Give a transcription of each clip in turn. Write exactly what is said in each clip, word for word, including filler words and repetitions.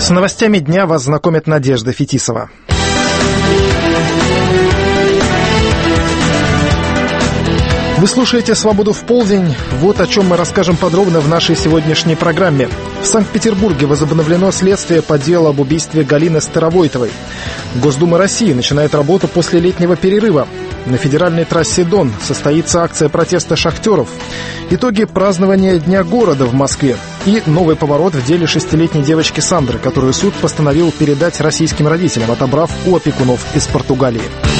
С новостями дня вас знакомит Надежда Фетисова. Вы слушаете «Свободу в полдень». Вот о чем мы расскажем подробно в нашей сегодняшней программе. В Санкт-Петербурге возобновлено следствие по делу об убийстве Галины Старовойтовой. Госдума России начинает работу после летнего перерыва. На федеральной трассе Дон состоится акция протеста шахтеров. Итоги празднования Дня города в Москве. И новый поворот в деле шестилетней девочки Сандры, которую суд постановил передать российским родителям, отобрав у опекунов из Португалии.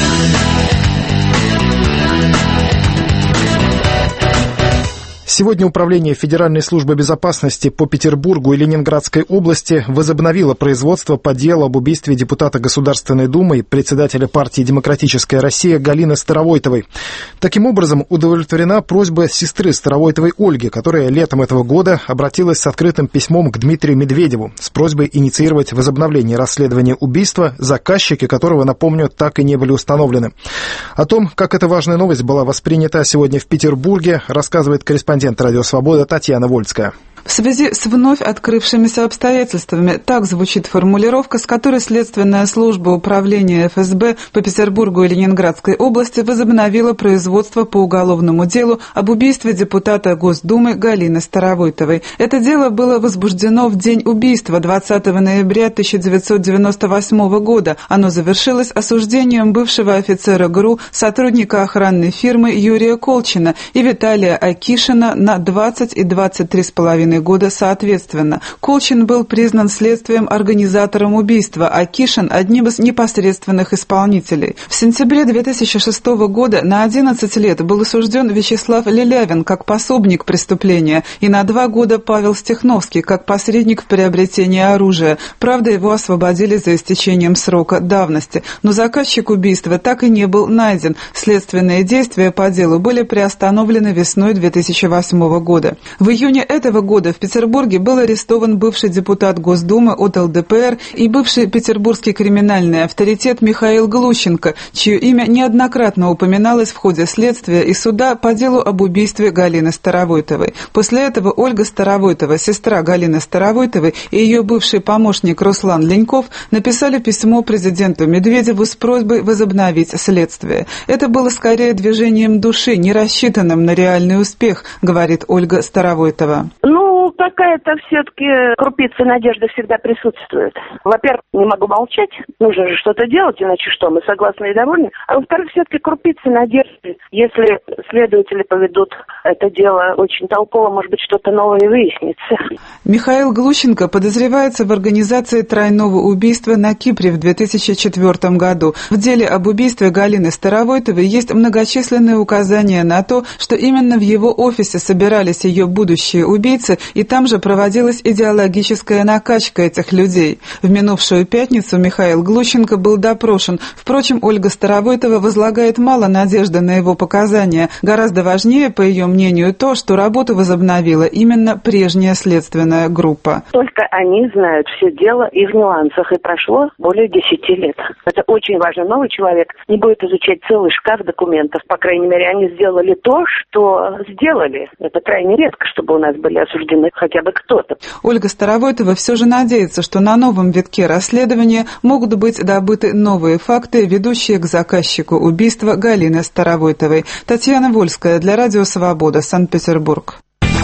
Сегодня Управление Федеральной службы безопасности по Петербургу и Ленинградской области возобновило производство по делу об убийстве депутата Государственной Думы и председателя партии «Демократическая Россия» Галины Старовойтовой. Таким образом, удовлетворена просьба сестры Старовойтовой Ольги, которая летом этого года обратилась с открытым письмом к Дмитрию Медведеву с просьбой инициировать возобновление расследования убийства, заказчики которого, напомню, так и не были установлены. О том, как эта важная новость была воспринята сегодня в Петербурге, рассказывает корреспондент Радио Свобода Татьяна Вольская. В связи с вновь открывшимися обстоятельствами, так звучит формулировка, с которой Следственная служба управления эф эс бэ по Петербургу и Ленинградской области возобновила производство по уголовному делу об убийстве депутата Госдумы Галины Старовойтовой. Это дело было возбуждено в день убийства двадцатого ноября тысяча девятьсот девяносто восьмого года. Оно завершилось осуждением бывшего офицера ГРУ, сотрудника охранной фирмы Юрия Колчина и Виталия Акишина на двадцать и двадцать три с половиной года соответственно. Колчин был признан следствием организатором убийства, а Кишин – одним из непосредственных исполнителей. В сентябре две тысячи шестого года на одиннадцать лет был осужден Вячеслав Лелявин как пособник преступления и на два года Павел Стехновский как посредник в приобретении оружия. Правда, его освободили за истечением срока давности. Но заказчик убийства так и не был найден. Следственные действия по делу были приостановлены весной две тысячи восьмого года. В июне этого года в Петербурге был арестован бывший депутат Госдумы от эл дэ пэ эр и бывший петербургский криминальный авторитет Михаил Глущенко, чье имя неоднократно упоминалось в ходе следствия и суда по делу об убийстве Галины Старовойтовой. После этого Ольга Старовойтова, сестра Галины Старовойтовой, и ее бывший помощник Руслан Леньков написали письмо президенту Медведеву с просьбой возобновить следствие. Это было скорее движением души, не рассчитанным на реальный успех, говорит Ольга Старовойтова. Ну, какая-то все-таки крупица надежды всегда присутствует. Во-первых, не могу молчать, нужно же что-то делать, иначе что, мы согласны и довольны. А во-вторых, все-таки крупица надежды. Если следователи поведут это дело очень толково, может быть, что-то новое выяснится. Михаил Глущенко подозревается в организации тройного убийства на Кипре в две тысячи четвёртом году. В деле об убийстве Галины Старовойтовой есть многочисленные указания на то, что именно в его офисе собирались ее будущие убийцы, и там же проводилась идеологическая накачка этих людей. В минувшую пятницу Михаил Глущенко был допрошен. Впрочем, Ольга Старовойтова возлагает мало надежды на его показания. Гораздо важнее, по ее мнению, то, что работу возобновила именно прежняя следственная группа. Только они знают все дело и в нюансах, и прошло более десяти лет. Это очень важно. Новый человек не будет изучать целый шкаф документов. По крайней мере, они сделали то, что сделали. Это крайне редко, чтобы у нас были осуждены хотя бы кто-то. Ольга Старовойтова все же надеется, что на новом витке расследования могут быть добыты новые факты, ведущие к заказчику убийства Галины Старовойтовой. Татьяна Вольская для Радио Свобода, Санкт-Петербург.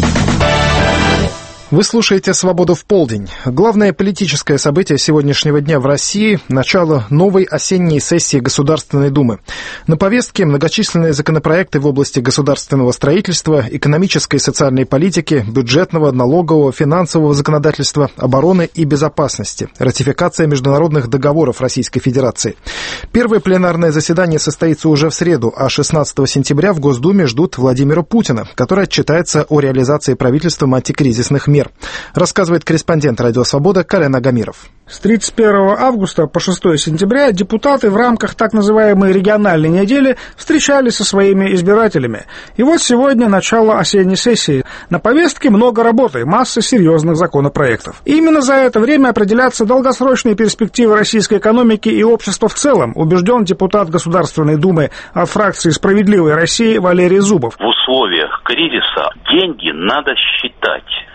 Вы слушаете «Свободу в полдень». Главное политическое событие сегодняшнего дня в России – начало новой осенней сессии Государственной Думы. На повестке многочисленные законопроекты в области государственного строительства, экономической и социальной политики, бюджетного, налогового, финансового законодательства, обороны и безопасности, ратификация международных договоров Российской Федерации. Первое пленарное заседание состоится уже в среду, а шестнадцатого сентября в Госдуме ждут Владимира Путина, который отчитается о реализации правительством антикризисных мер. Рассказывает корреспондент «Радио Свобода» Колян Агамиров. С тридцать первого августа по шестого сентября депутаты в рамках так называемой региональной недели встречались со своими избирателями. И вот сегодня начало осенней сессии. На повестке много работы, масса серьезных законопроектов. И именно за это время определятся долгосрочные перспективы российской экономики и общества в целом, убежден депутат Государственной Думы от фракции «Справедливой России» Валерий Зубов. В условиях кризиса деньги надо считать.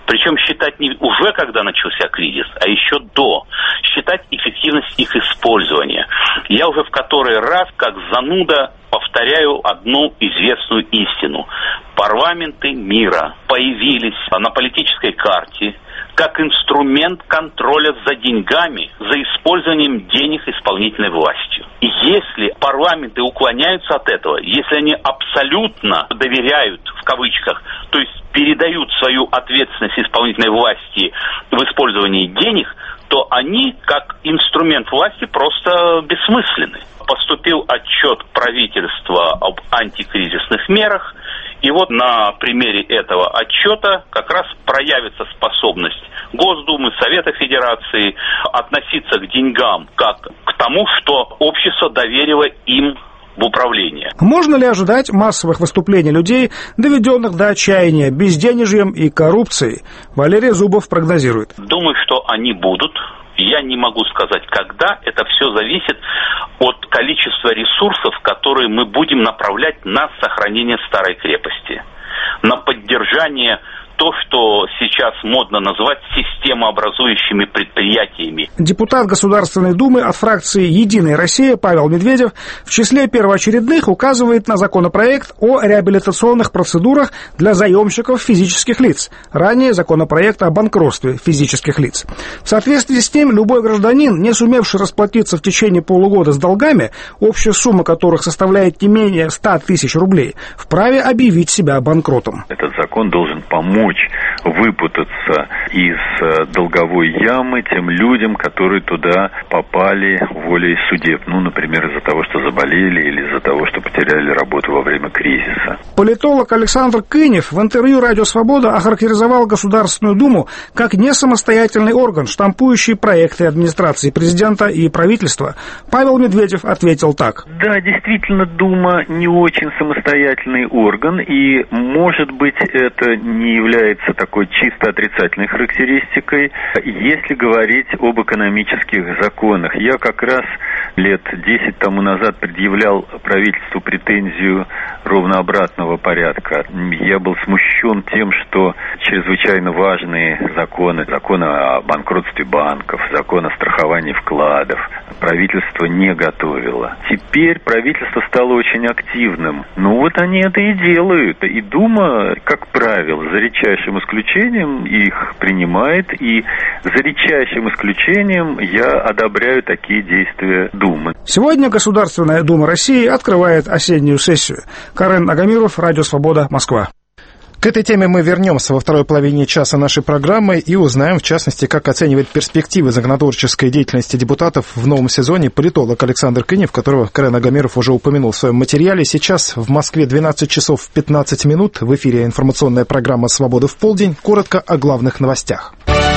Причем считать не уже когда начался кризис, а еще до. Считать эффективность их использования. Я уже в который раз, как зануда, повторяю одну известную истину. Парламенты мира появились на политической карте как инструмент контроля за деньгами, за использованием денег исполнительной властью. И если парламенты уклоняются от этого, если они абсолютно доверяют, в кавычках, то есть передают свою ответственность исполнительной власти в использовании денег, то они, как инструмент власти, просто бессмысленны. Поступил отчет правительства об антикризисных мерах, и вот на примере этого отчета как раз проявится способность Госдумы, Совета Федерации относиться к деньгам как к тому, что общество доверило им в управление. Можно ли ожидать массовых выступлений людей, доведенных до отчаяния безденежьем и коррупцией? Валерий Зубов прогнозирует. Думаю, что они будут. Я не могу сказать, когда. Это все зависит от количества ресурсов, которые мы будем направлять на сохранение старой крепости, на поддержание то, что сейчас модно называть системообразующими предприятиями. Депутат Государственной Думы от фракции «Единая Россия» Павел Медведев в числе первоочередных указывает на законопроект о реабилитационных процедурах для заемщиков физических лиц, ранее законопроект о банкротстве физических лиц. В соответствии с ним любой гражданин, не сумевший расплатиться в течение полугода с долгами, общая сумма которых составляет не менее ста тысяч рублей, вправе объявить себя банкротом. Этот закон должен помочь выпутаться из долговой ямы тем людям, которые туда попали волей судеб. Ну, например, из-за того, что заболели или из-за того, что потеряли работу во время кризиса. Политолог Александр Кынев в интервью «Радио Свобода» охарактеризовал Государственную Думу как несамостоятельный орган, штампующий проекты администрации президента и правительства. Павел Медведев ответил так. Да, действительно, Дума не очень самостоятельный орган, и, может быть, это не является является такой чисто отрицательной характеристикой, если говорить об экономических законах. Я как раз лет десять тому назад предъявлял правительству претензию ровно обратного порядка. Я был смущен тем, что чрезвычайно важные законы, закон о банкротстве банков, закон о страховании вкладов, правительство не готовило. Теперь правительство стало очень активным. Ну вот они это и делают. И Дума, как правило, за редчайшим исключением их принимает, и за редчайшим исключением я одобряю такие действия Думы. Сегодня Государственная Дума России открывает осеннюю сессию. Карен Агамиров, Радио Свобода, Москва. К этой теме мы вернемся во второй половине часа нашей программы и узнаем, в частности, как оценивает перспективы законотворческой деятельности депутатов в новом сезоне политолог Александр Кынев, которого Карен Агамиров уже упомянул в своем материале. Сейчас в Москве двенадцать часов пятнадцать минут. В эфире информационная программа «Свобода в полдень». Коротко о главных новостях.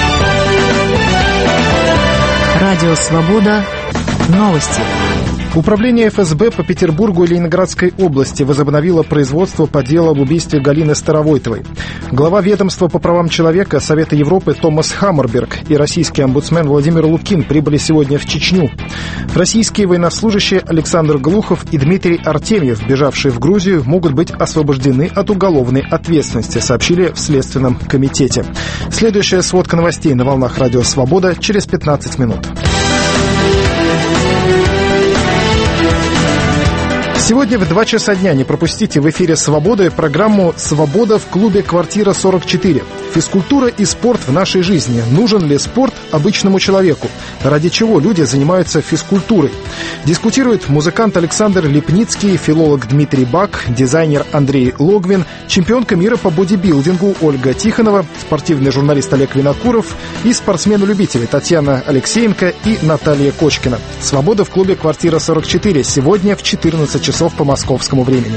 Радио «Свобода». Новости. Управление эф эс бэ по Петербургу и Ленинградской области возобновило производство по делу об убийстве Галины Старовойтовой. Глава ведомства по правам человека Совета Европы Томас Хаммерберг и российский омбудсмен Владимир Лукин прибыли сегодня в Чечню. Российские военнослужащие Александр Глухов и Дмитрий Артемьев, бежавшие в Грузию, могут быть освобождены от уголовной ответственности, сообщили в Следственном комитете. Следующая сводка новостей на волнах Радио Свобода через пятнадцать минут. Сегодня в два часа дня не пропустите в эфире «Свободы» программу «Свобода в клубе «Квартира сорок четыре». Физкультура и спорт в нашей жизни. Нужен ли спорт обычному человеку? Ради чего люди занимаются физкультурой? Дискутируют музыкант Александр Лепницкий, филолог Дмитрий Бак, дизайнер Андрей Логвин, чемпионка мира по бодибилдингу Ольга Тихонова, спортивный журналист Олег Винокуров и спортсмены-любители Татьяна Алексеенко и Наталья Кочкина. «Свобода в клубе «Квартира сорок четыре» сегодня в четырнадцать часов по московскому времени.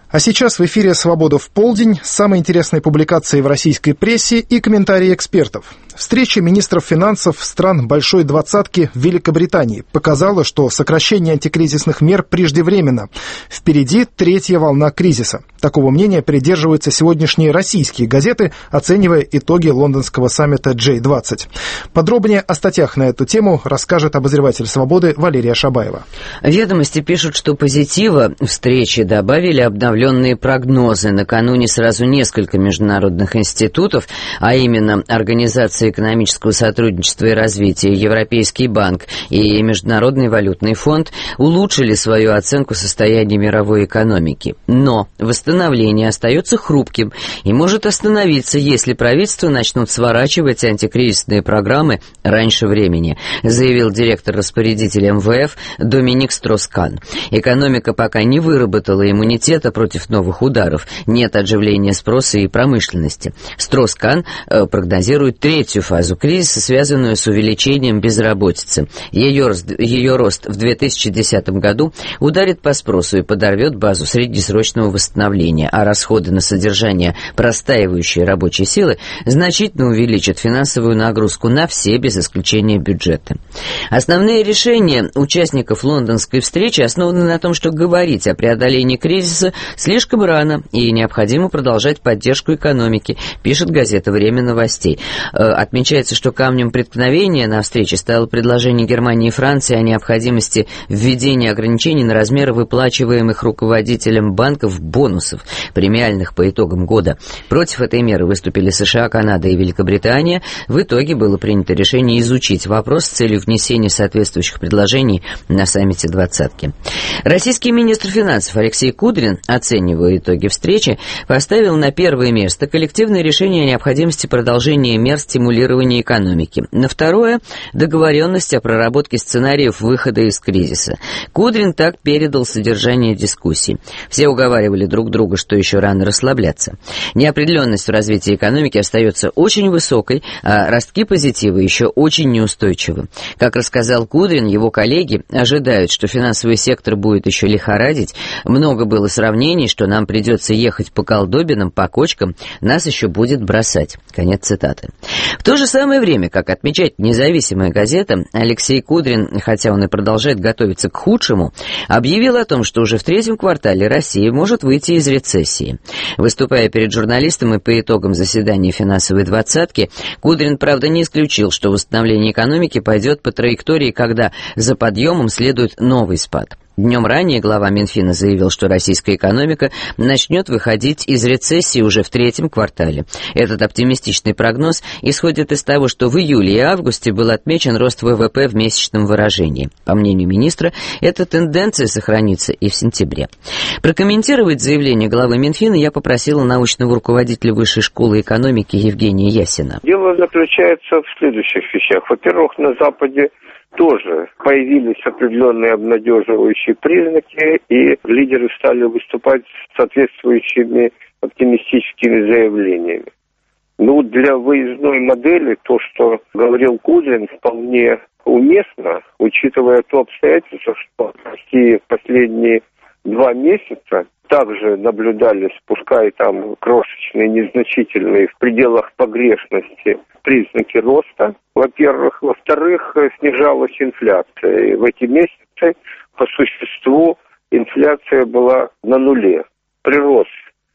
А сейчас в эфире «Свобода в полдень» с самой интересной публикацией в российской прессе и комментарии экспертов. Встреча министров финансов стран Большой Двадцатки в Великобритании показала, что сокращение антикризисных мер преждевременно. Впереди третья волна кризиса. Такого мнения придерживаются сегодняшние российские газеты, оценивая итоги лондонского саммита джей двадцать. Подробнее о статьях на эту тему расскажет обозреватель «Свободы» Валерия Шабаева. Ведомости пишут, что позитива встречи добавили обновленные прогнозы. Накануне сразу несколько международных институтов, а именно Организация экономического сотрудничества и развития, Европейский банк и Международный валютный фонд, улучшили свою оценку состояния мировой экономики. Но восстановление остается хрупким и может остановиться, если правительства начнут сворачивать антикризисные программы раньше времени, заявил директор-распорядитель эм вэ эф Доминик Строс-Кан. Экономика пока не выработала иммунитета против новых ударов, нет отживления спроса и промышленности. Строс-Кан э, прогнозирует третью фазу кризиса, связанную с увеличением безработицы. Ее, ее рост в две тысячи десятом году ударит по спросу и подорвет базу среднесрочного восстановления, а расходы на содержание простаивающей рабочей силы значительно увеличат финансовую нагрузку на все, без исключения бюджета. Основные решения участников лондонской встречи основаны на том, что говорить о преодолении кризиса слишком рано и необходимо продолжать поддержку экономики, пишет газета «Время новостей». Отмечается, что камнем преткновения на встрече стало предложение Германии и Франции о необходимости введения ограничений на размеры выплачиваемых руководителям банков бонусов, премиальных по итогам года. Против этой меры выступили США, Канада и Великобритания. В итоге было принято решение изучить вопрос с целью внесения соответствующих предложений на саммите двадцатки. Российский министр финансов Алексей Кудрин, оценивая итоги встречи, поставил на первое место коллективное решение о необходимости продолжения мер стимулирования экономики. На второе – договоренность о проработке сценариев выхода из кризиса. Кудрин так передал содержание дискуссий. Все уговаривали друг друга, что еще рано расслабляться. Неопределенность в развитии экономики остается очень высокой, а ростки позитива еще очень неустойчивы. Как рассказал Кудрин, его коллеги ожидают, что финансовый сектор будет еще лихорадить. Много было сравнений, что нам придется ехать по колдобинам, по кочкам, нас еще будет бросать. Конец цитаты. В то же самое время, как отмечает независимая газета, Алексей Кудрин, хотя он и продолжает готовиться к худшему, объявил о том, что уже в третьем квартале Россия может выйти из рецессии. Выступая перед журналистами и по итогам заседания финансовой двадцатки, Кудрин, правда, не исключил, что восстановление экономики пойдет по траектории, когда за подъемом следует новый спад. Днем ранее глава Минфина заявил, что российская экономика начнет выходить из рецессии уже в третьем квартале. Этот оптимистичный прогноз исходит из того, что в июле и августе был отмечен рост вэ вэ пэ в месячном выражении. По мнению министра, эта тенденция сохранится и в сентябре. Прокомментировать заявление главы Минфина я попросила научного руководителя Высшей школы экономики Евгения Ясина. Дело заключается в следующих вещах. Во-первых, на Западе тоже появились определенные обнадеживающие признаки, и лидеры стали выступать с соответствующими оптимистическими заявлениями. Ну, для выездной модели то, что говорил Кудрин, вполне уместно, учитывая то обстоятельство, что в России в последние два месяца также наблюдались, пускай там крошечные, незначительные, в пределах погрешности признаки роста, во-первых. Во-вторых, снижалась инфляция. И в эти месяцы, по существу, инфляция была на нуле. Прирост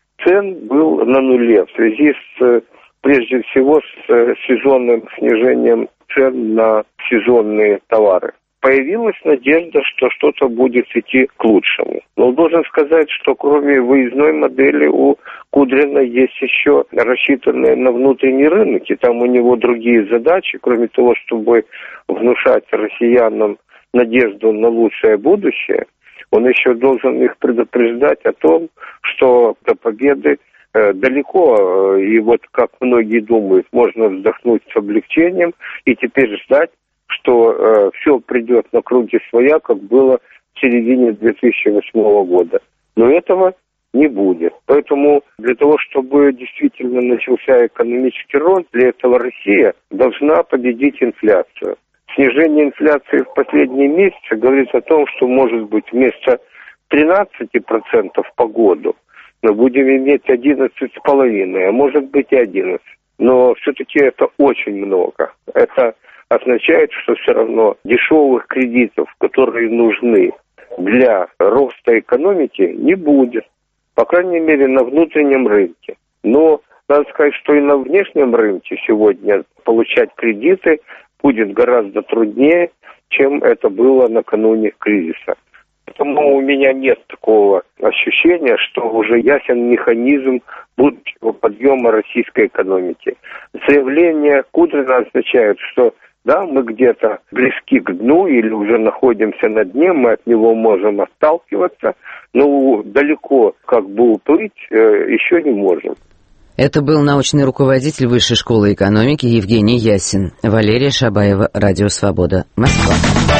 цен был на нуле в связи с, прежде всего, с сезонным снижением цен на сезонные товары. Появилась надежда, что что-то будет идти к лучшему. Но должен сказать, что кроме выездной модели у Кудрина есть еще рассчитанные на внутренний рынок, и там у него другие задачи, кроме того, чтобы внушать россиянам надежду на лучшее будущее, он еще должен их предупреждать о том, что до победы э, далеко, и вот как многие думают, можно вздохнуть с облегчением и теперь ждать, что э, все придет на круги своя, как было в середине две тысячи восьмого года. Но этого не будет. Поэтому для того, чтобы действительно начался экономический рост, для этого Россия должна победить инфляцию. Снижение инфляции в последние месяцы говорит о том, что может быть вместо тринадцати процентов по году мы будем иметь одиннадцать с половиной, а может быть и одиннадцать. Но все-таки это очень много. Это означает, что все равно дешевых кредитов, которые нужны для роста экономики, не будет. По крайней мере, на внутреннем рынке. Но надо сказать, что и на внешнем рынке сегодня получать кредиты будет гораздо труднее, чем это было накануне кризиса. Поэтому у меня нет такого ощущения, что уже ясен механизм будущего подъема российской экономики. Заявление Кудрина означает, что да, мы где-то близки к дну или уже находимся на дне, мы от него можем отталкиваться, но далеко как бы уплыть э, еще не можем. Это был научный руководитель Высшей школы экономики Евгений Ясин. Валерия Шабаева, Радио Свобода, Москва.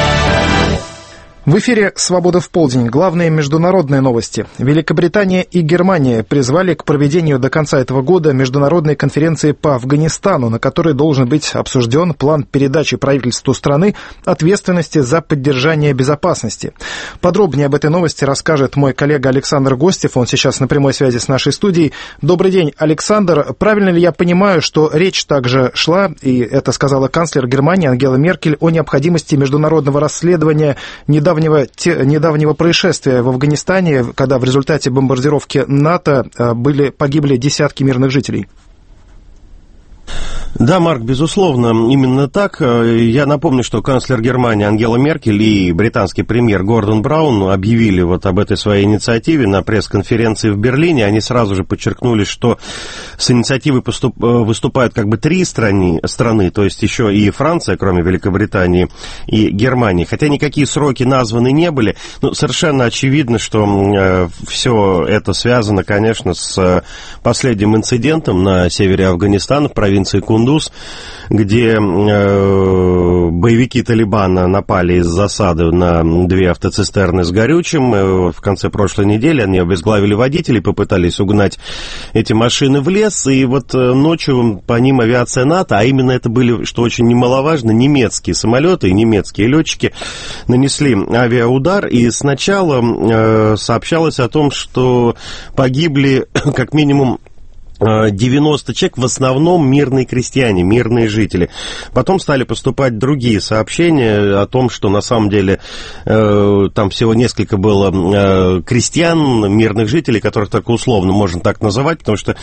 В эфире «Свобода в полдень». Главные международные новости. Великобритания и Германия призвали к проведению до конца этого года международной конференции по Афганистану, на которой должен быть обсужден план передачи правительству страны ответственности за поддержание безопасности. Подробнее об этой новости расскажет мой коллега Александр Гостев. Он сейчас на прямой связи с нашей студией. Добрый день, Александр. Правильно ли я понимаю, что речь также шла, и это сказала канцлер Германии Ангела Меркель, о необходимости международного расследования недавнего Недавнего, те, недавнего происшествия в Афганистане, когда в результате бомбардировки НАТО были, погибли десятки мирных жителей? Да, Марк, безусловно, именно так. Я напомню, что канцлер Германии Ангела Меркель и британский премьер Гордон Браун объявили вот об этой своей инициативе на пресс-конференции в Берлине. Они сразу же подчеркнули, что с инициативой поступ... выступают как бы три страны, страны, то есть еще и Франция, кроме Великобритании, и Германии. Хотя никакие сроки названы не были, но совершенно очевидно, что э, все это связано, конечно, с последним инцидентом на севере Афганистана, в провинции Кундуз, где э, боевики Талибана напали из засады на две автоцистерны с горючим. Э, в конце прошлой недели они обезглавили водителей, попытались угнать эти машины в лес. И вот э, ночью по ним авиация НАТО, а именно это были, что очень немаловажно, немецкие самолеты и немецкие летчики нанесли авиаудар. И сначала э, сообщалось о том, что погибли как минимум девяносто человек, в основном мирные крестьяне, мирные жители. Потом стали поступать другие сообщения о том, что на самом деле э, там всего несколько было э, крестьян, мирных жителей, которых только условно можно так называть, потому что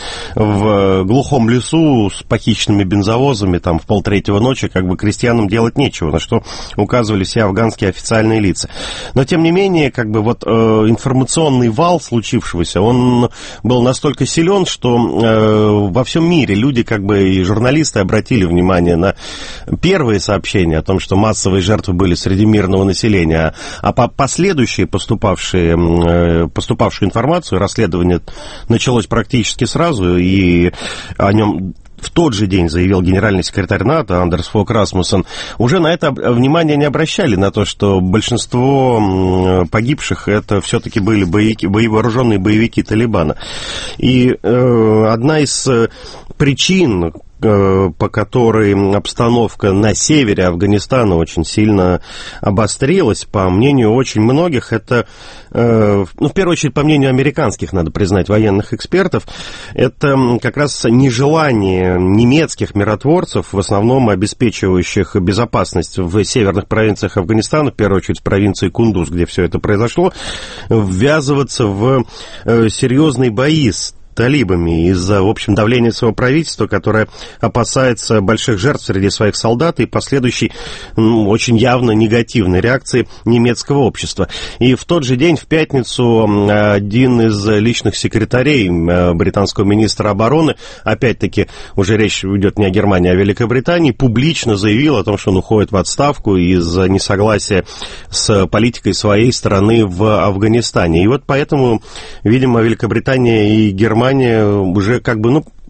в глухом лесу с похищенными бензовозами там в полтретьего ночи как бы крестьянам делать нечего, на что указывали все афганские официальные лица. Но тем не менее, как бы вот э, информационный вал случившегося, он был настолько силен, что во всем мире люди, как бы и журналисты, обратили внимание на первые сообщения о том, что массовые жертвы были среди мирного населения, а по последующие поступавшие, поступавшую информацию, расследование началось практически сразу, и о нем в тот же день заявил генеральный секретарь НАТО Андерс Фог Расмуссен, уже на это внимание не обращали, на то, что большинство погибших это все-таки были боевики, вооруженные боевики Талибана. И э, одна из причин, по которой обстановка на севере Афганистана очень сильно обострилась, по мнению очень многих, это, ну, в первую очередь, по мнению американских, надо признать, военных экспертов, это как раз нежелание немецких миротворцев, в основном обеспечивающих безопасность в северных провинциях Афганистана, в первую очередь в провинции Кундуз, где все это произошло, ввязываться в серьезные бои с талибами из-за, в общем, давления своего правительства, которое опасается больших жертв среди своих солдат и последующей, ну, очень явно негативной реакции немецкого общества. И в тот же день, в пятницу, один из личных секретарей британского министра обороны, опять-таки, уже речь идет не о Германии, а о Великобритании, публично заявил о том, что он уходит в отставку из-за несогласия с политикой своей страны в Афганистане. И вот поэтому, видимо, Великобритания и Германия уже как бы, ну,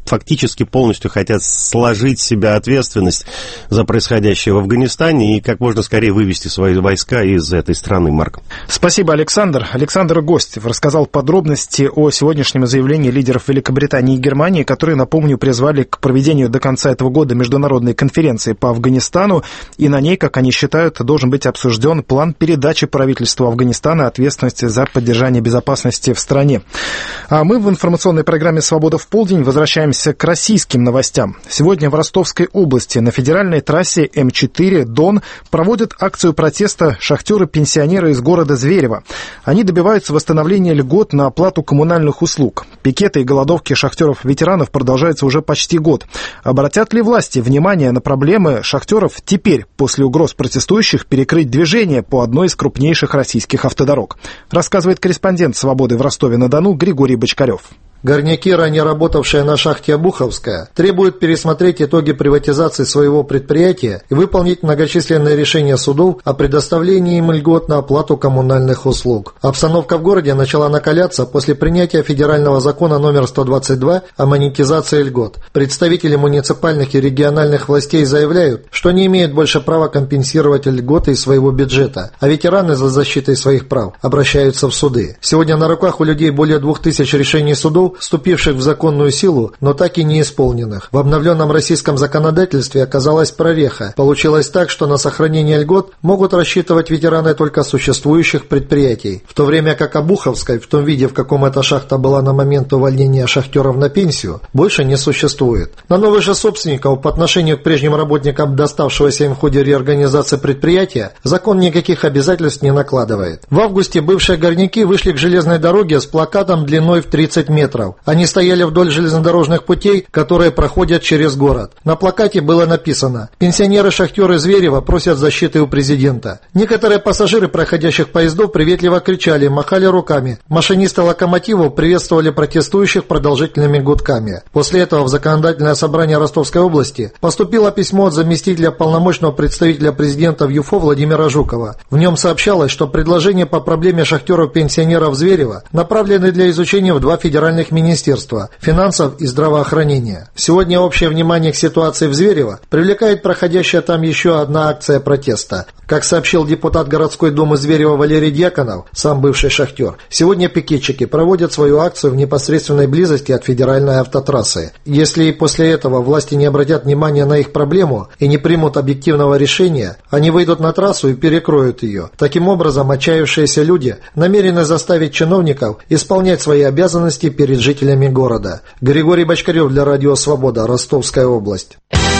фактически полностью хотят сложить с себя ответственность за происходящее в Афганистане и как можно скорее вывести свои войска из этой страны, Марк. Спасибо, Александр. Александр Гостев рассказал подробности о сегодняшнем заявлении лидеров Великобритании и Германии, которые, напомню, призвали к проведению до конца этого года международной конференции по Афганистану, и на ней, как они считают, должен быть обсужден план передачи правительству Афганистана ответственности за поддержание безопасности в стране. А мы в информационной программе «Свобода в полдень» возвращаемся к российским новостям. Сегодня в Ростовской области на федеральной трассе эм четыре Дон проводят акцию протеста шахтеры-пенсионеры из города Зверево. Они добиваются восстановления льгот на оплату коммунальных услуг. Пикеты и голодовки шахтеров-ветеранов продолжаются уже почти год. Обратят ли власти внимание на проблемы шахтеров теперь, после угроз протестующих, перекрыть движение по одной из крупнейших российских автодорог? Рассказывает корреспондент «Свободы» в Ростове-на-Дону Григорий Бочкарев. Горняки, ранее работавшие на шахте Обуховская, требуют пересмотреть итоги приватизации своего предприятия и выполнить многочисленные решения судов о предоставлении им льгот на оплату коммунальных услуг. Обстановка в городе начала накаляться после принятия федерального закона номер сто двадцать два о монетизации льгот. Представители муниципальных и региональных властей заявляют, что не имеют больше права компенсировать льготы из своего бюджета, а ветераны за защитой своих прав обращаются в суды. Сегодня на руках у людей более двух тысяч решений судов, вступивших в законную силу, но так и не исполненных. В обновленном российском законодательстве оказалась прореха. Получилось так, что на сохранение льгот могут рассчитывать ветераны только существующих предприятий, в то время как Обуховской, в том виде, в каком эта шахта была на момент увольнения шахтеров на пенсию, больше не существует. На новых же собственников по отношению к прежним работникам доставшегося им в ходе реорганизации предприятия закон никаких обязательств не накладывает. В августе бывшие горняки вышли к железной дороге с плакатом длиной в тридцать метров. Они стояли вдоль железнодорожных путей, которые проходят через город. На плакате было написано: «Пенсионеры-шахтеры Зверева просят защиты у президента». Некоторые пассажиры проходящих поездов приветливо кричали, махали руками. Машинисты локомотивов приветствовали протестующих продолжительными гудками. После этого в законодательное собрание Ростовской области поступило письмо от заместителя полномочного представителя президента в ЮФО Владимира Жукова. В нем сообщалось, что предложения по проблеме шахтеров-пенсионеров Зверева направлены для изучения в два федеральных министерства – финансов и здравоохранения. Сегодня общее внимание к ситуации в Зверево привлекает проходящая там еще одна акция протеста. Как сообщил депутат городской думы Зверева Валерий Дьяконов, сам бывший шахтер, сегодня пикетчики проводят свою акцию в непосредственной близости от федеральной автотрассы. Если и после этого власти не обратят внимания на их проблему и не примут объективного решения, они выйдут на трассу и перекроют ее. Таким образом, отчаявшиеся люди намерены заставить чиновников исполнять свои обязанности перед жителями города. Григорий Бочкарев для Радио Свобода, Ростовская область.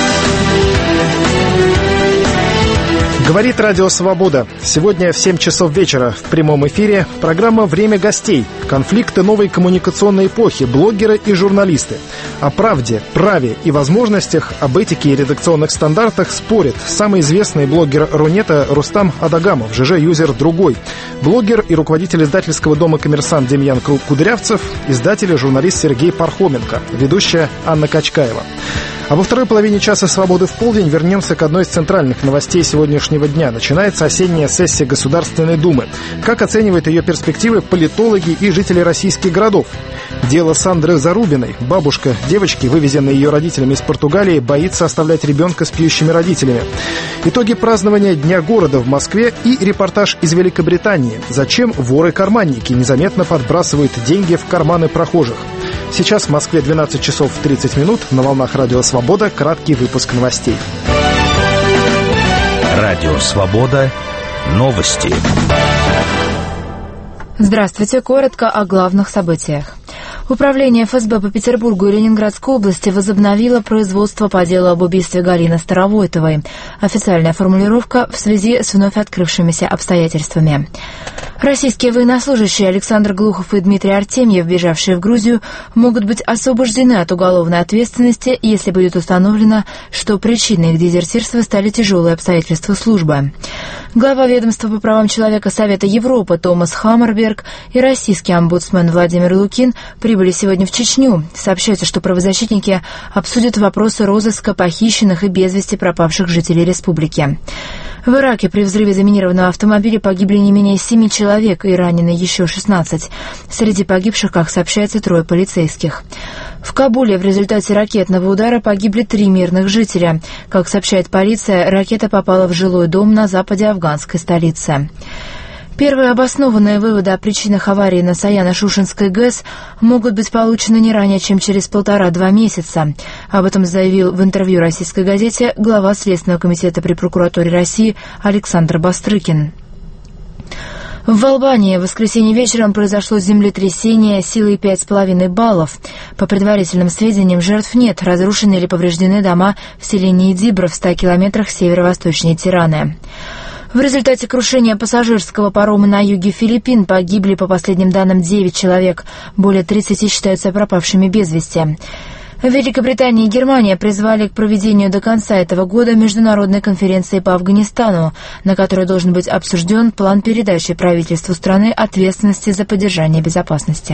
Говорит Радио Свобода. Сегодня в семь часов вечера в прямом эфире программа «Время гостей». Конфликты новой коммуникационной эпохи, блогеры и журналисты. О правде, праве и возможностях, об этике и редакционных стандартах спорит самый известный блогер Рунета Рустам Адагамов, ЖЖ-юзер «Другой». Блогер и руководитель издательского дома «Коммерсант» Демьян Кудрявцев, издатель и журналист Сергей Пархоменко, ведущая Анна Качкаева. А во второй половине часа «Свободы в полдень» вернемся к одной из центральных новостей сегодняшнего дня. Начинается осенняя сессия Государственной Думы. Как оценивают ее перспективы политологи и жители российских городов? Дело Сандры Зарубиной. Бабушка девочки, вывезенная ее родителями из Португалии, боится оставлять ребенка с пьющими родителями. Итоги празднования Дня города в Москве и репортаж из Великобритании. Зачем воры-карманники незаметно подбрасывают деньги в карманы прохожих? Сейчас в Москве двенадцать часов тридцать минут. На волнах Радио Свобода краткий выпуск новостей. Радио Свобода. Новости. Здравствуйте. Коротко о главных событиях. Управление эф эс бэ по Петербургу и Ленинградской области возобновило производство по делу об убийстве Галины Старовойтовой. Официальная формулировка в связи с вновь открывшимися обстоятельствами. Российские военнослужащие Александр Глухов и Дмитрий Артемьев, бежавшие в Грузию, могут быть освобождены от уголовной ответственности, если будет установлено, что причиной их дезертирства стали тяжелые обстоятельства службы. Глава ведомства по правам человека Совета Европы Томас Хаммерберг и российский омбудсмен Владимир Лукин прибыли сегодня в Чечню. Сообщается, что правозащитники обсудят вопросы розыска похищенных и без вести пропавших жителей республики. В Ираке при взрыве заминированного автомобиля погибли не менее семи человек человек и ранены еще шестнадцать. Среди погибших, как сообщается, трое полицейских. В Кабуле в результате ракетного удара погибли три мирных жителя. Как сообщает полиция, ракета попала в жилой дом на западе афганской столицы. Первые обоснованные выводы о причинах аварии на Саяно-Шушенской ГЭС могут быть получены не ранее, чем через полтора-два месяца. Об этом заявил в интервью российской газете глава Следственного комитета при прокуратуре России Александр Бастрыкин. В Албании в воскресенье вечером произошло землетрясение силой пять с половиной баллов. По предварительным сведениям, жертв нет. Разрушены или повреждены дома в селении Дибра в ста километрах северо-восточнее Тираны. В результате крушения пассажирского парома на юге Филиппин погибли, по последним данным, девять человек. Более тридцати считаются пропавшими без вести. Великобритания и Германия призвали к проведению до конца этого года международной конференции по Афганистану, на которой должен быть обсужден план передачи правительству страны ответственности за поддержание безопасности.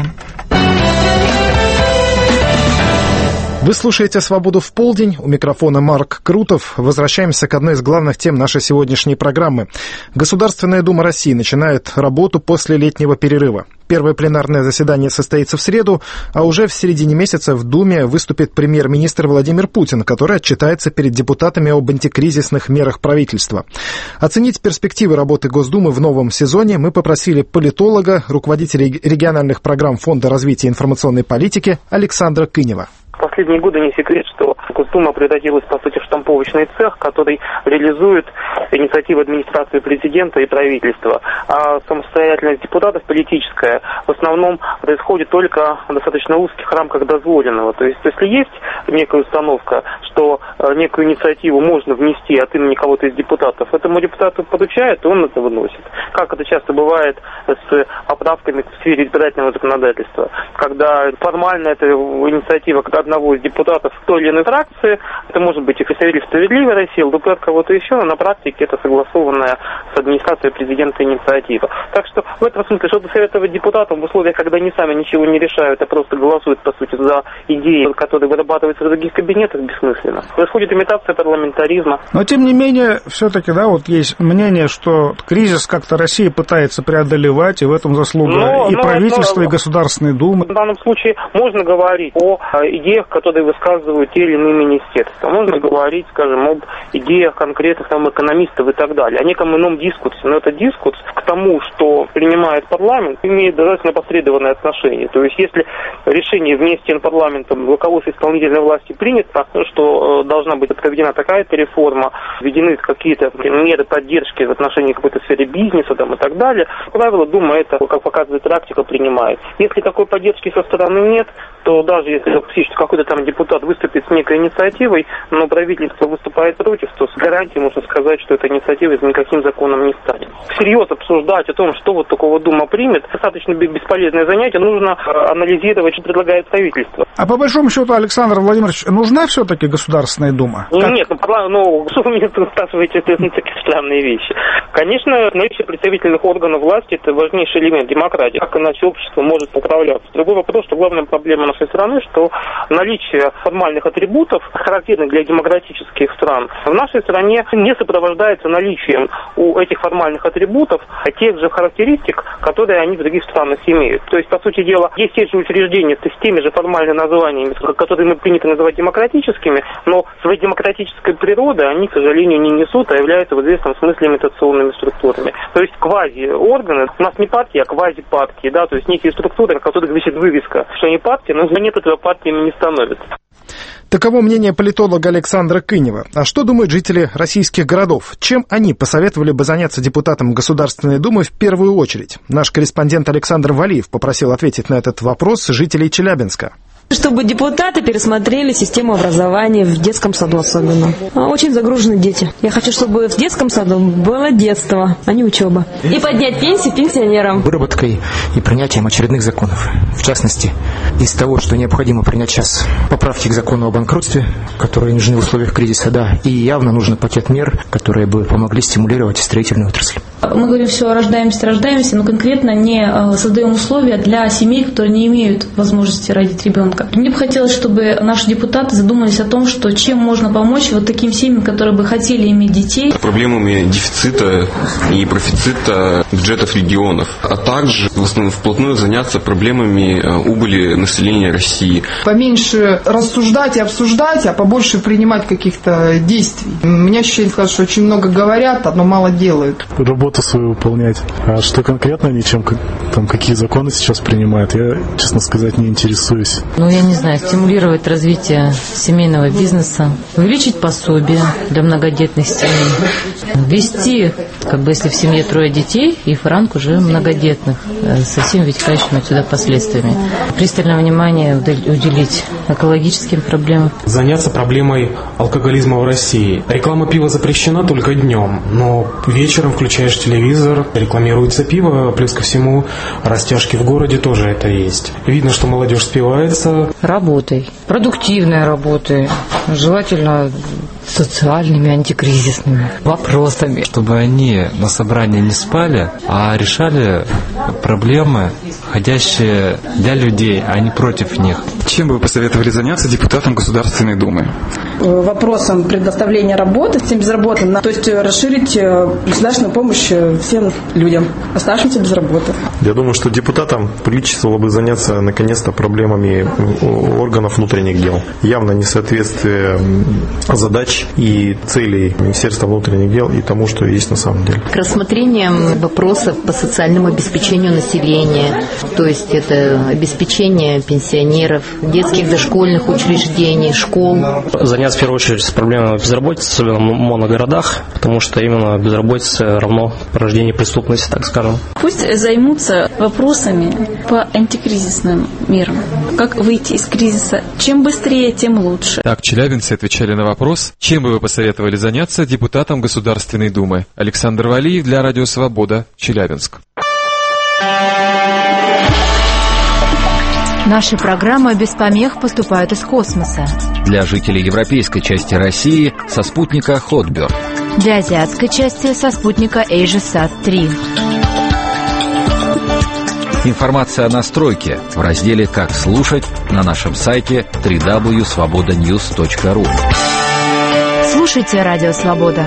Вы слушаете «Свободу в полдень». У микрофона Марк Крутов. Возвращаемся к одной из главных тем нашей сегодняшней программы. Государственная Дума России начинает работу после летнего перерыва. Первое пленарное заседание состоится в среду, а уже в середине месяца в Думе выступит премьер-министр Владимир Путин, который отчитается перед депутатами об антикризисных мерах правительства. Оценить перспективы работы Госдумы в новом сезоне мы попросили политолога, руководителя региональных программ Фонда развития информационной политики Александра Кынева. В последние годы не секрет, что Госдума превратилась, по сути, в штамповочный цех, который реализует инициативы администрации президента и правительства. А самостоятельность депутатов политическая в основном происходит только в достаточно узких рамках дозволенного. То есть, если есть некая установка, что некую инициативу можно внести от имени кого-то из депутатов, этому депутату подучают, и он это выносит. Как это часто бывает с поправками в сфере избирательного законодательства, когда формально эта инициатива одного из депутатов той или иной фракции, это может быть и представитель «Справедливой России», ЛДПР, кого-то еще, но на практике это согласованная с администрацией президента инициатива. Так что в этом смысле что-то советовать депутатам в условиях, когда они сами ничего не решают, а просто голосуют, по сути, за идеи, которые вырабатываются в других кабинетах, бессмысленно. Происходит имитация парламентаризма. Но, тем не менее, все-таки, да, вот есть мнение, что кризис как-то Россия пытается преодолевать, и в этом заслуга но, и но, правительства, но, и Государственной Думы. В данном случае можно говорить о идеях, которые высказывают те или иные министерства. Можно говорить, скажем, об идеях конкретных там экономистов и так далее, о неком ином дискурсе. Но этот дискурс к тому, что принимает парламент, имеет достаточно посредованное отношение. То есть, если решение вместе с парламентом руководства исполнительной власти принято, что э, должна быть проведена такая-то реформа, введены какие-то меры поддержки в отношении какой-то сферы бизнеса там, и так далее, как правило, Дума это, как показывает практика, принимает. Если такой поддержки со стороны нет, то даже если какой-то там депутат выступит с некой инициативой, но правительство выступает против, то с гарантией можно сказать, что эта инициатива никаким законом не станет. Всерьез обсуждать о том, что вот такого Дума примет, достаточно бесполезное занятие, нужно анализировать, что предлагает правительство. А по большому счету, Александр Владимирович, нужна все-таки Государственная Дума? Как? Нет, ну, ну что вы меня спрашиваете, это такие странные вещи. Конечно, наличие представительных органов власти – это важнейший элемент демократии, как иначе общество может управляться. Другой вопрос, что главная проблема нашей страны, что наличие формальных атрибутов, характерных для демократических стран, в нашей стране не сопровождается наличием у этих формальных атрибутов тех же характеристик, которые они в других странах имеют. То есть, по сути дела, есть те же учреждения с теми же формальными названиями, которые мы принято называть демократическими, но своей демократической природы они, к сожалению, не несут, а являются в известном смысле имитационными структурами. То есть квази-органы, у нас не партии, а квази-партии, да, то есть некие структуры, на которых висит вывеска, что они партии, но нет этого партиями не становятся. Таково мнение политолога Александра Кынева. А что думают жители российских городов? Чем они посоветовали бы заняться депутатам Государственной Думы в первую очередь? Наш корреспондент Александр Валиев попросил ответить на этот вопрос жителей Челябинска. Чтобы депутаты пересмотрели систему образования в детском саду особенно. Очень загружены дети. Я хочу, чтобы в детском саду было детство, а не учеба. И поднять пенсии пенсионерам. Выработкой и принятием очередных законов. В частности, из того, что необходимо принять сейчас поправки к закону о банкротстве, которые нужны в условиях кризиса, да, и явно нужен пакет мер, которые бы помогли стимулировать строительную отрасль. Мы говорим, все, рождаемся, рождаемся, но конкретно не создаем условия для семей, которые не имеют возможности родить ребенка. Мне бы хотелось, чтобы наши депутаты задумались о том, что чем можно помочь вот таким семьям, которые бы хотели иметь детей. Проблемами дефицита и профицита бюджетов регионов, а также в основном вплотную заняться проблемами убыли населения России. Поменьше рассуждать и обсуждать, а побольше принимать каких-то действий. У меня ощущение, что очень много говорят, но мало делают. Работу свою выполнять. А что конкретно они чем, там, какие законы сейчас принимают, я, честно сказать, не интересуюсь. Ну, я не знаю, стимулировать развитие семейного бизнеса, увеличить пособие для многодетных семей, ввести, как бы, если в семье трое детей, и в ранг уже многодетных, со всеми вытекающими отсюда последствиями. Пристальное внимание уделить экологическим проблемам. Заняться проблемой алкоголизма в России. Реклама пива запрещена только днем, но вечером включаешь телевизор, рекламируется пиво, плюс ко всему растяжки в городе тоже это есть. Видно, что молодежь спивается. Работой, продуктивной работой, желательно социальными, антикризисными вопросами. Чтобы они на собрании не спали, а решали проблемы, ходящие для людей, а не против них. Чем бы вы посоветовали заняться депутатам Государственной Думы? Вопросом предоставления работы всем безработным, то есть расширить государственную помощь всем людям, оставшимся без работы. Я думаю, что депутатам приличествовало бы заняться наконец-то проблемами органов внутренних дел. Явно несоответствие задач и целей Министерства внутренних дел и тому, что есть на самом деле. К рассмотрениям вопросов по социальному обеспечению населения, то есть это обеспечение пенсионеров, детских дошкольных учреждений, школ. Заняться в первую очередь с проблемой безработицы, особенно в моногородах, потому что именно безработица равно порождению преступности, так скажем. Пусть займутся вопросами по антикризисным мерам. Как выйти из кризиса? Чем быстрее, тем лучше. Так, челябинцы отвечали на вопрос, чем бы вы посоветовали заняться депутатам Государственной Думы. Александр Валиев для Радио Свобода, Челябинск. Наши программы без помех поступают из космоса. Для жителей европейской части России со спутника Hotbird. Для азиатской части со спутника AsiaSat три. Информация о настройке в разделе «Как слушать» на нашем сайте дабл ю дабл ю дабл ю точка свобода ньюс точка ру. Слушайте Радио Свобода.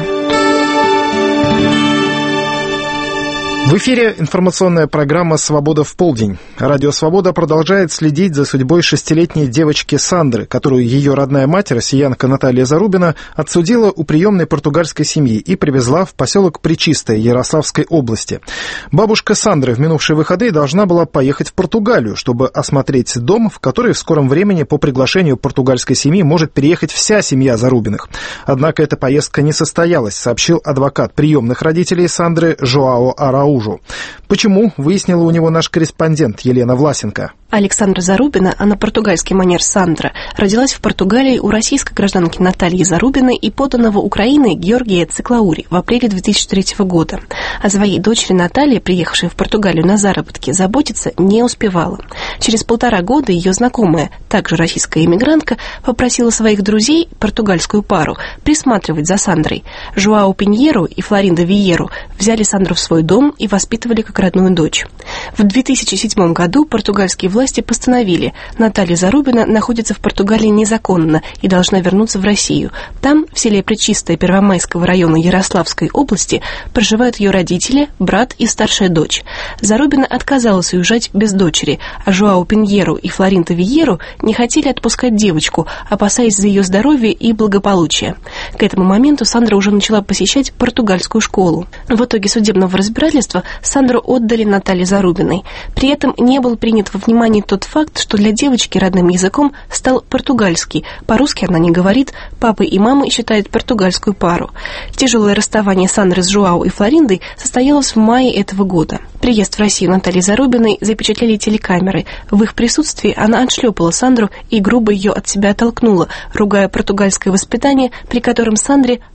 В эфире информационная программа «Свобода в полдень». Радио «Свобода» продолжает следить за судьбой шестилетней девочки Сандры, которую ее родная мать, россиянка Наталья Зарубина, отсудила у приемной португальской семьи и привезла в поселок Пречистое Ярославской области. Бабушка Сандры в минувшие выходные должна была поехать в Португалию, чтобы осмотреть дом, в который в скором времени по приглашению португальской семьи может переехать вся семья Зарубиных. Однако эта поездка не состоялась, сообщил адвокат приемных родителей Сандры Жоао Араужо. Почему, выяснила у него наш корреспондент Елена Власенко. Александра Зарубина, а на португальский манер Сандра, родилась в Португалии у российской гражданки Натальи Зарубиной и подданного Украины Георгия Циклаури в апреле две тысячи третьего года. О своей дочери Наталье, приехавшей в Португалию на заработки, заботиться не успевала. Через полтора года ее знакомая, также российская иммигрантка, попросила своих друзей, португальскую пару, присматривать за Сандрой. Жуао Пиньеру и Флоринда Виеру взяли Сандру в свой дом и воспитывали как родную дочь. В две тысячи седьмом году португальские власти Власти постановили, Наталья Зарубина находится в Португалии незаконно и должна вернуться в Россию. Там, в селе Пречистое Первомайского района Ярославской области, проживают ее родители, брат и старшая дочь. Зарубина отказалась уезжать без дочери, а Жуао Пиньеру и Флоринда Виеру не хотели отпускать девочку, опасаясь за ее здоровье и благополучие. К этому моменту Сандра уже начала посещать португальскую школу. В итоге судебного разбирательства Сандру отдали Наталье Зарубиной. При этом не был принят во внимание тот факт, что для девочки родным языком стал португальский. По-русски она не говорит, папа и мама считают португальскую пару. Тяжелое расставание Сандры с Жуао и Флориндой состоялось в мае этого года. Приезд в Россию Натальи Зарубиной запечатлели телекамеры. В их присутствии она отшлепала Сандру и грубо ее от себя оттолкнула, ругая португальское воспитание, при котором Сандре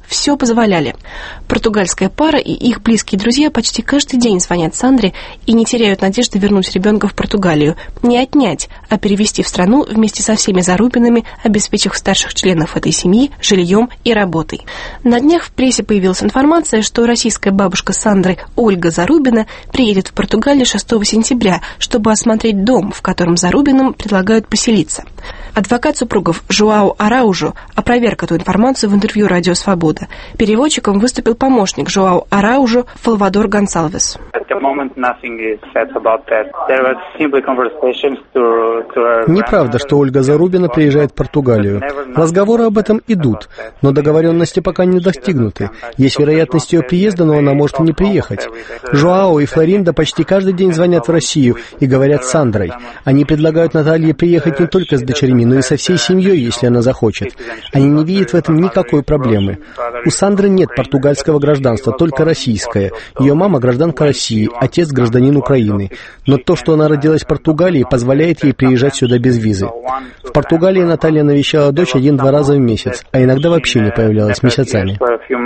все позволяли. Португальская пара и их близкие друзья почти каждый день звонят Сандре и не теряют надежды вернуть ребенка в Португалию. Не отнять, а перевести в страну вместе со всеми Зарубинами, обеспечив старших членов этой семьи жильем и работой. На днях в прессе появилась информация, что российская бабушка Сандры Ольга Зарубина приедет в Португалию шестого сентября, чтобы осмотреть дом, в котором Зарубинам предлагают поселиться. Адвокат супругов Жоау Араужо опроверг эту информацию в интервью «Радио Свобода». Переводчиком выступил помощник Жоау Араужо Салвадор Гонсалвес. Неправда, что Ольга Зарубина приезжает в Португалию. Разговоры об этом идут, но договоренности пока не достигнуты. Есть вероятность ее приезда, но она может и не приехать. Жоао и Флоринда почти каждый день звонят в Россию и говорят с Сандрой. Они предлагают Наталье приехать не только с дочерьми, но и со всей семьей, если она захочет. Они не видят в этом никакой проблемы. У Сандры нет португальского гражданства, только российское. Ее мама гражданка России, отец гражданин Украины. Но то, что она родилась в Португалии, позволяет ей приезжать сюда без визы. В Португалии Наталья навещала дочь один-два раза в месяц, а иногда вообще не появлялась месяцами.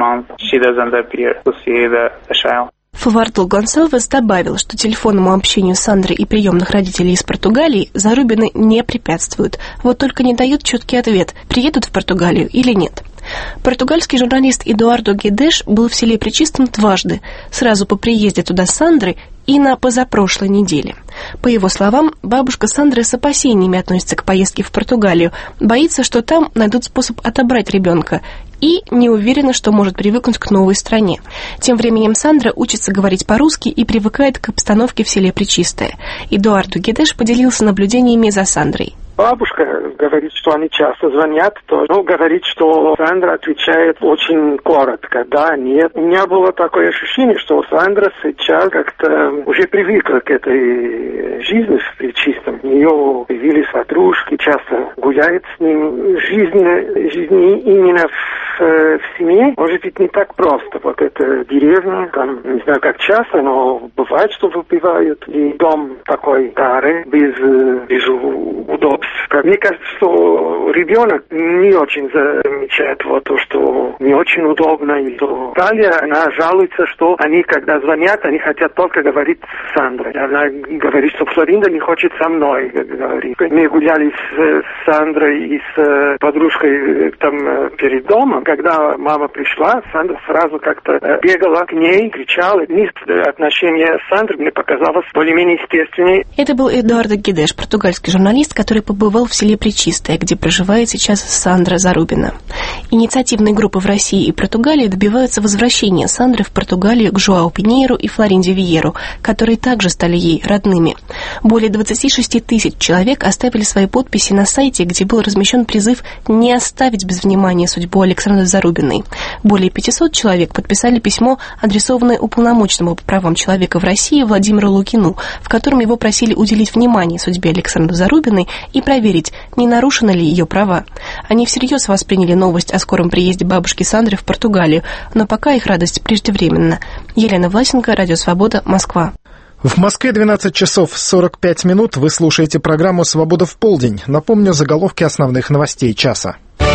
Фавартл Гонсалвес добавил, что телефонному общению Сандры и приемных родителей из Португалии Зарубины не препятствуют. Вот только не дают четкий ответ, приедут в Португалию или нет. Португальский журналист Эдуардо Гедеш был в селе Пречистом дважды, сразу по приезде туда Сандры и на позапрошлой неделе. По его словам, бабушка Сандры с опасениями относится к поездке в Португалию, боится, что там найдут способ отобрать ребенка, и не уверена, что может привыкнуть к новой стране. Тем временем Сандра учится говорить по-русски и привыкает к обстановке в селе Пречистое. Эдуардо Гедеш поделился наблюдениями за Сандрой. Бабушка говорит, что они часто звонят, то ну, говорит, что Сандра отвечает очень коротко. Да, нет. У меня было такое ощущение, что Сандра сейчас как-то уже привыкла к этой жизни в Пречистом. У нее появились подружки, часто гуляет с ним. Жизнь, жизнь именно в, в семье может быть не так просто. Вот эта деревня, там, не знаю, как часто, но бывает, что выпивают. И дом такой старый, без, без удобств. Мне кажется, что ребенок не очень замечает вот то, что не очень удобно. И то Талия, она жалуется, что они, когда звонят, они хотят только говорить с Сандрой. Она говорит, что Флоринда не хочет со мной говорить. Мы гуляли с Сандрой и с подружкой там перед домом. Когда мама пришла, Сандра сразу как-то бегала к ней, кричала. Отношение с Сандрой мне показалось более-менее естественнее. Это был Эдуардо Гедеш, португальский журналист, который побывал в селе Пречистое, где проживает сейчас Сандра Зарубина. Инициативные группы в России и Португалии добиваются возвращения Сандры в Португалию к Жоау Пиньеру и Флоринде Виеру, которые также стали ей родными. Более двадцать шесть тысяч человек оставили свои подписи на сайте, где был размещен призыв не оставить без внимания судьбу Александры Зарубиной. Более пятьсот человек подписали письмо, адресованное уполномоченному по правам человека в России Владимиру Лукину, в котором его просили уделить внимание судьбе Александры Зарубиной и проверить, не нарушены ли ее права. Они всерьез восприняли новость о скором приезде бабушки Сандры в Португалию, но пока их радость преждевременна. Елена Власенко, Радио Свобода, Москва. В Москве двенадцать часов сорок пять минут. Вы слушаете программу «Свобода в полдень». Напомню заголовки основных новостей часа.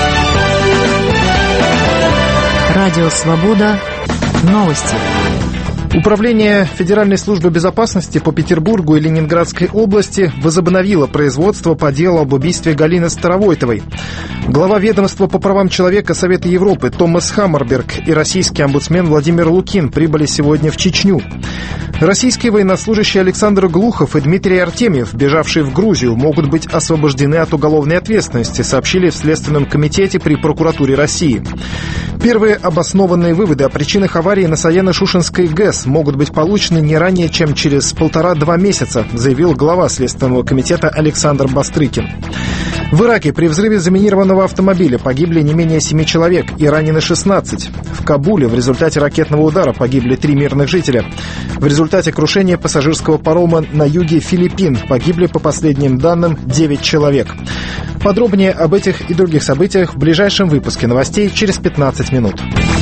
Радио Свобода. Новости. Управление Федеральной службы безопасности по Петербургу и Ленинградской области возобновило производство по делу об убийстве Галины Старовойтовой. Глава ведомства по правам человека Совета Европы Томас Хаммерберг и российский омбудсмен Владимир Лукин прибыли сегодня в Чечню. Российские военнослужащие Александр Глухов и Дмитрий Артемьев, бежавшие в Грузию, могут быть освобождены от уголовной ответственности, сообщили в Следственном комитете при прокуратуре России. Первые обоснованные выводы о причинах аварии на Саяно-Шушенской ГЭС могут быть получены не ранее, чем через полтора-два месяца, заявил глава Следственного комитета Александр Бастрыкин. В Ираке при взрыве заминированного автомобиля погибли не менее семи человек и ранены шестнадцать. В Кабуле в результате ракетного удара погибли три мирных жителя. В результате крушения пассажирского парома на юге Филиппин погибли, по последним данным, девять человек. Подробнее об этих и других событиях в ближайшем выпуске новостей через пятнадцать минут.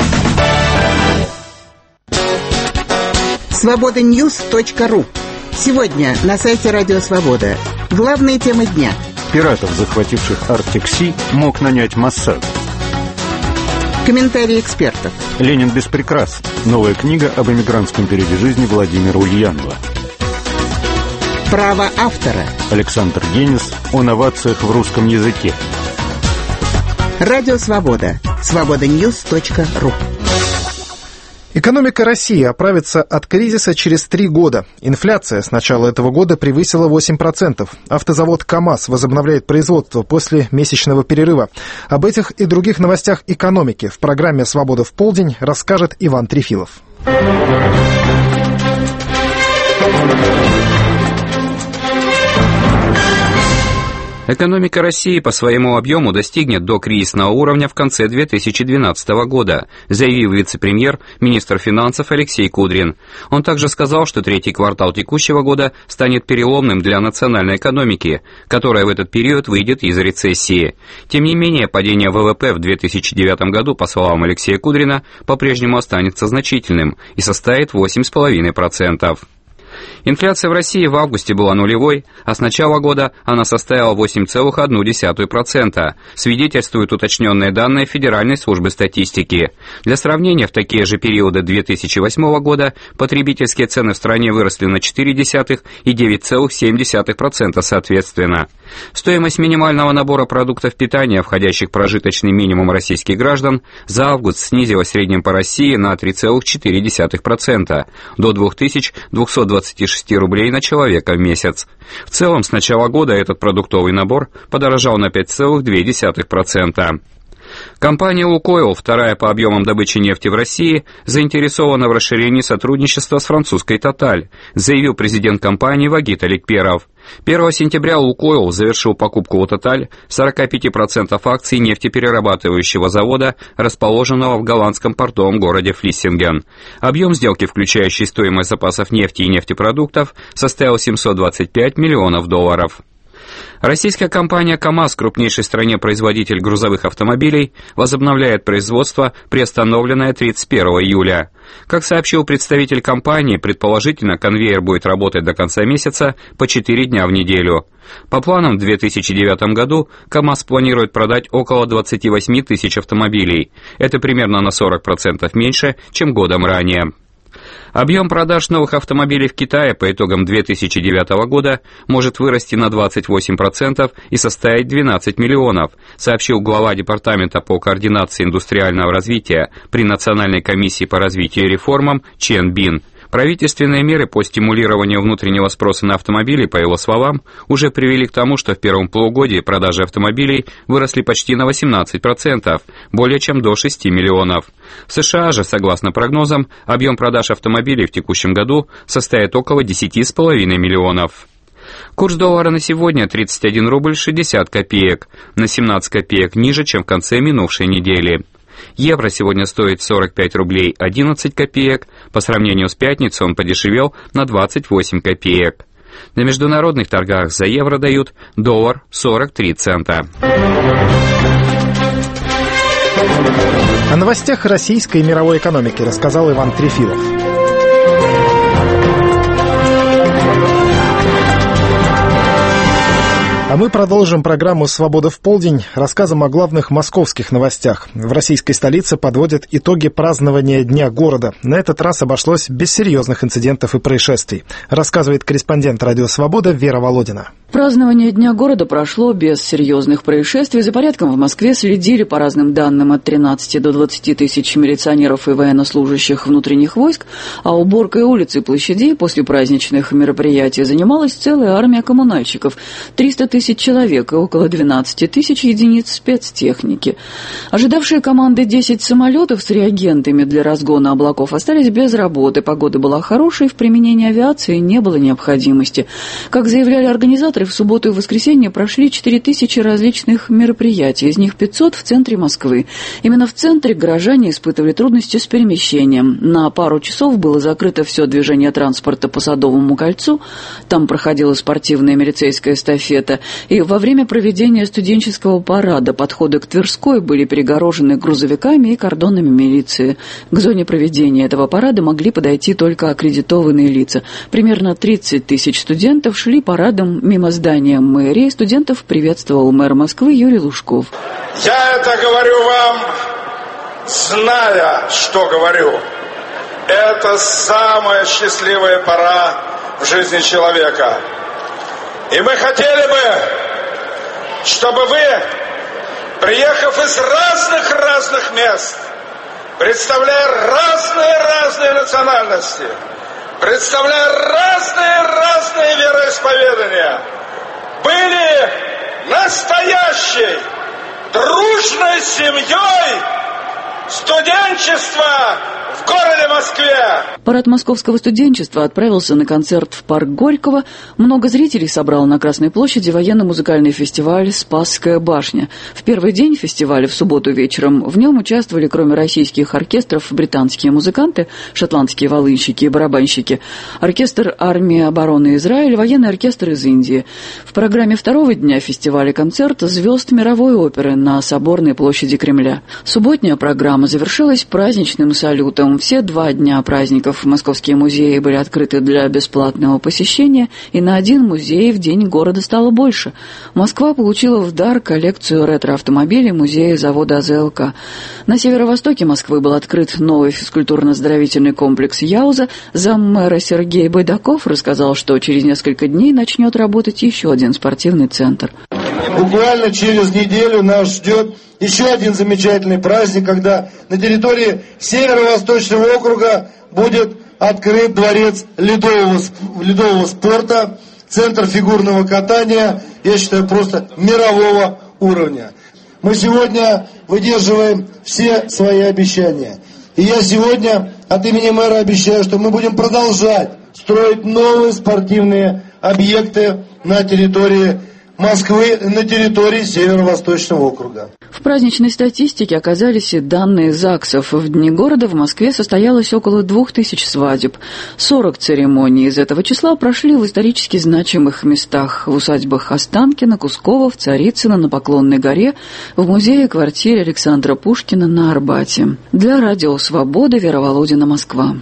свобода ньюс точка ру. Сегодня на сайте Радио Свобода. Главные темы дня. Пиратов, захвативших Арктик Си, мог нанять Моссад. Комментарии экспертов. «Ленин без прикрас». Новая книга об эмигрантском периоде жизни Владимира Ульянова. Право автора. Александр Генис о новациях в русском языке. Радио Свобода. свобода ньюс точка ру. Экономика России оправится от кризиса через три года. Инфляция с начала этого года превысила восемь процентов. Автозавод КАМАЗ возобновляет производство после месячного перерыва. Об этих и других новостях экономики в программе «Свобода в полдень» расскажет Иван Трефилов. Экономика России по своему объему достигнет докризисного уровня в конце две тысячи двенадцатого года, заявил вице-премьер, министр финансов Алексей Кудрин. Он также сказал, что третий квартал текущего года станет переломным для национальной экономики, которая в этот период выйдет из рецессии. Тем не менее, падение ВВП в две тысячи девятом году, по словам Алексея Кудрина, по-прежнему останется значительным и составит восемь целых пять десятых процента. Инфляция в России в августе была нулевой, а с начала года она составила восемь целых одну десятую процента, свидетельствуют уточненные данные Федеральной службы статистики. Для сравнения, в такие же периоды две тысячи восьмого года потребительские цены в стране выросли на четыре десятых и девять целых семь десятых процента соответственно. Стоимость минимального набора продуктов питания, входящих в прожиточный минимум российских граждан, за август снизилась в среднем по России на три целых четыре десятых процента до две тысячи двести двадцать шесть рублей на человека в месяц. В целом, с начала года этот продуктовый набор подорожал на пять целых две десятых процента. Компания «Лукойл», вторая по объемам добычи нефти в России, заинтересована в расширении сотрудничества с французской «Тоталь», заявил президент компании Вагит Аликперов. первого сентября «Лукойл» завершил покупку у «Тоталь» сорок пять процентов акций нефтеперерабатывающего завода, расположенного в голландском портовом городе Флиссинген. Объем сделки, включающий стоимость запасов нефти и нефтепродуктов, составил семьсот двадцать пять миллионов долларов. Российская компания КАМАЗ, крупнейший в стране производитель грузовых автомобилей, возобновляет производство, приостановленное тридцать первого июля. Как сообщил представитель компании, предположительно конвейер будет работать до конца месяца по четыре дня в неделю. По планам в две тысячи девятом году КАМАЗ планирует продать около двадцать восемь тысяч автомобилей. Это примерно на сорок процентов меньше, чем годом ранее. Объем продаж новых автомобилей в Китае по итогам две тысячи девятого года может вырасти на двадцать восемь процентов и составить двенадцать миллионов, сообщил глава Департамента по координации индустриального развития при Национальной комиссии по развитию и реформам Чен Бин. Правительственные меры по стимулированию внутреннего спроса на автомобили, по его словам, уже привели к тому, что в первом полугодии продажи автомобилей выросли почти на восемнадцать процентов, более чем до шести миллионов. В США же, согласно прогнозам, объем продаж автомобилей в текущем году составит около десяти с половиной миллионов. Курс доллара на сегодня тридцать один рубль шестьдесят копеек, на семнадцать копеек ниже, чем в конце минувшей недели. Евро сегодня стоит сорок пять рублей одиннадцать копеек, по сравнению с пятницей он подешевел на двадцать восемь копеек. На международных торгах за евро дают доллар сорок три цента. О новостях российской и мировой экономики рассказал Иван Трефилов. А мы продолжим программу «Свобода в полдень» рассказом о главных московских новостях. В российской столице подводят итоги празднования Дня города. На этот раз обошлось без серьезных инцидентов и происшествий. Рассказывает корреспондент «Радио Свобода» Вера Володина. Празднование Дня города прошло без серьезных происшествий. За порядком в Москве следили, по разным данным, от тринадцати до двадцати тысяч милиционеров и военнослужащих внутренних войск, а уборкой улиц и площадей после праздничных мероприятий занималась целая армия коммунальщиков – триста тысяч человек и около двенадцати тысяч единиц спецтехники. Ожидавшие команды десять самолетов с реагентами для разгона облаков остались без работы. Погода была хорошей, в применении авиации не было необходимости. Как заявляли организаторы, в субботу и воскресенье прошли четыре тысячи различных мероприятий, из них пятьсот в центре Москвы. Именно в центре горожане испытывали трудности с перемещением. На пару часов было закрыто все движение транспорта по Садовому кольцу, там проходила спортивная милицейская эстафета, и во время проведения студенческого парада подходы к Тверской были перегорожены грузовиками и кордонами милиции. К зоне проведения этого парада могли подойти только аккредитованные лица. Примерно тридцать тысяч студентов шли парадом мимо здания мэрии. Студентов приветствовал мэр Москвы Юрий Лужков. Я это говорю вам зная, что говорю. Это самая счастливая пора в жизни человека. И мы хотели бы, чтобы вы, приехав из разных-разных мест, представляя разные-разные национальности, представляя разные-разные вероисповедания, были настоящей, дружной семьей студенчества в городе Москве. Парад московского студенчества отправился на концерт в парк Горького. Много зрителей собрал на Красной площади военно-музыкальный фестиваль «Спасская башня». В первый день фестиваля, в субботу вечером, в нем участвовали, кроме российских оркестров, британские музыканты, шотландские волынщики и барабанщики, оркестр армии обороны Израиля, военный оркестр из Индии. В программе второго дня фестиваля концерт звезд мировой оперы на Соборной площади Кремля. Субботняя программа завершилась праздничным салютом. Все два дня праздников московские музеи были открыты для бесплатного посещения, и на один музей в день города стало больше. Москва получила в дар коллекцию ретро-автомобилей музея завода АЗЛК. На северо-востоке Москвы был открыт новый физкультурно-оздоровительный комплекс Яуза. Заммэра Сергей Байдаков рассказал, что через несколько дней начнет работать еще один спортивный центр. Буквально через неделю нас ждет еще один замечательный праздник, когда на территории Северо-Восточного округа будет открыт дворец ледового, ледового спорта, центр фигурного катания, я считаю, просто мирового уровня. Мы сегодня выдерживаем все свои обещания. И я сегодня от имени мэра обещаю, что мы будем продолжать строить новые спортивные объекты на территории Москвы, на территории Северо-Восточного округа. В праздничной статистике оказались и данные ЗАГСов. В дни города в Москве состоялось около двух тысяч свадеб. сорок церемоний из этого числа прошли в исторически значимых местах. В усадьбах Останкино, Кускова, в Царицыно, на Поклонной горе, в музее-квартире Александра Пушкина на Арбате. Для радио «Свобода», Вера Володина, Москва.